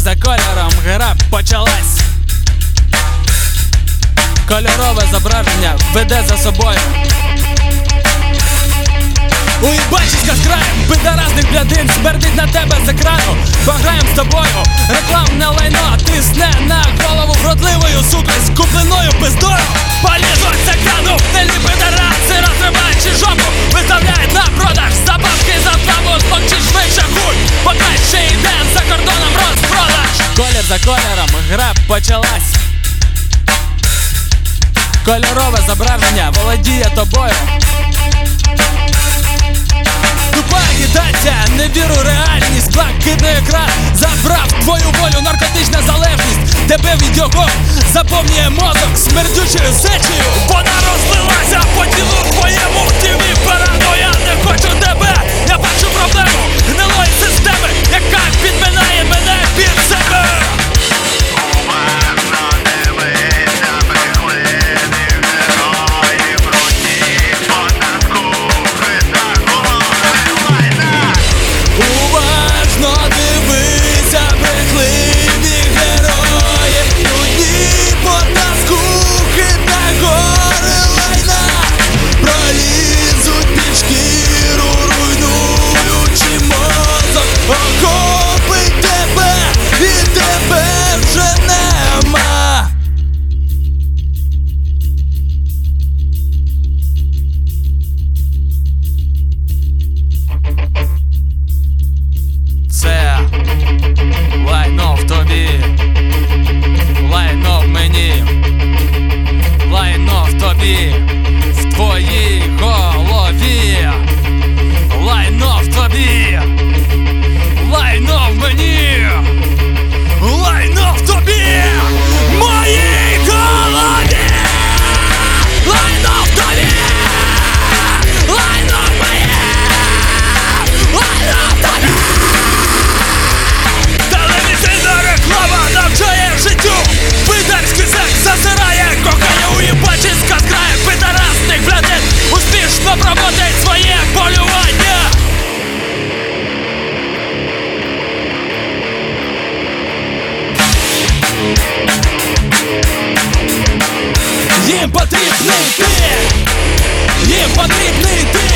за кольором гра почалась. Кольорове зображення веде за собою. Уїбачиська з краєм, підаразних блядин смердить на тебе з екрану. Пограєм з тобою, рекламне лайно тисне на голову вродливою сукою з купленою пиздою. Полізуть з екрану, нелі підараси, розриваючи жопу, виставляють на продаж забавки за славу, злочить швидше хуй, поки ще йде за кордоном розпродаж. Колір за кольором гра почалась. Кольорове зображення володіє тобою. Тупа агітація, не віру в реальність. Блакитний екран забрав твою волю, наркотична залежність. Тебе від його заповнює мозок смердючою сечею. Вона розлилася по тілу твоєму. Тіві параноя, не хочу тебе. Я бачу проблему гнилої системи, яка підминає мене під себе. Це лайно в тобі, лайно в мені, лайно в тобі, в твоїй голові, лайно в тобі, лайно в мені, лайно в тобі, в моїй голові, лайно в тобі, лайно в мені, лайно в тобі. Навчає життю, пидарський секс засирає, кохання уїбачиська з краю підарасних блядин успішно проводить своє полювання. Їм потрібний ти, їм потрібний ти.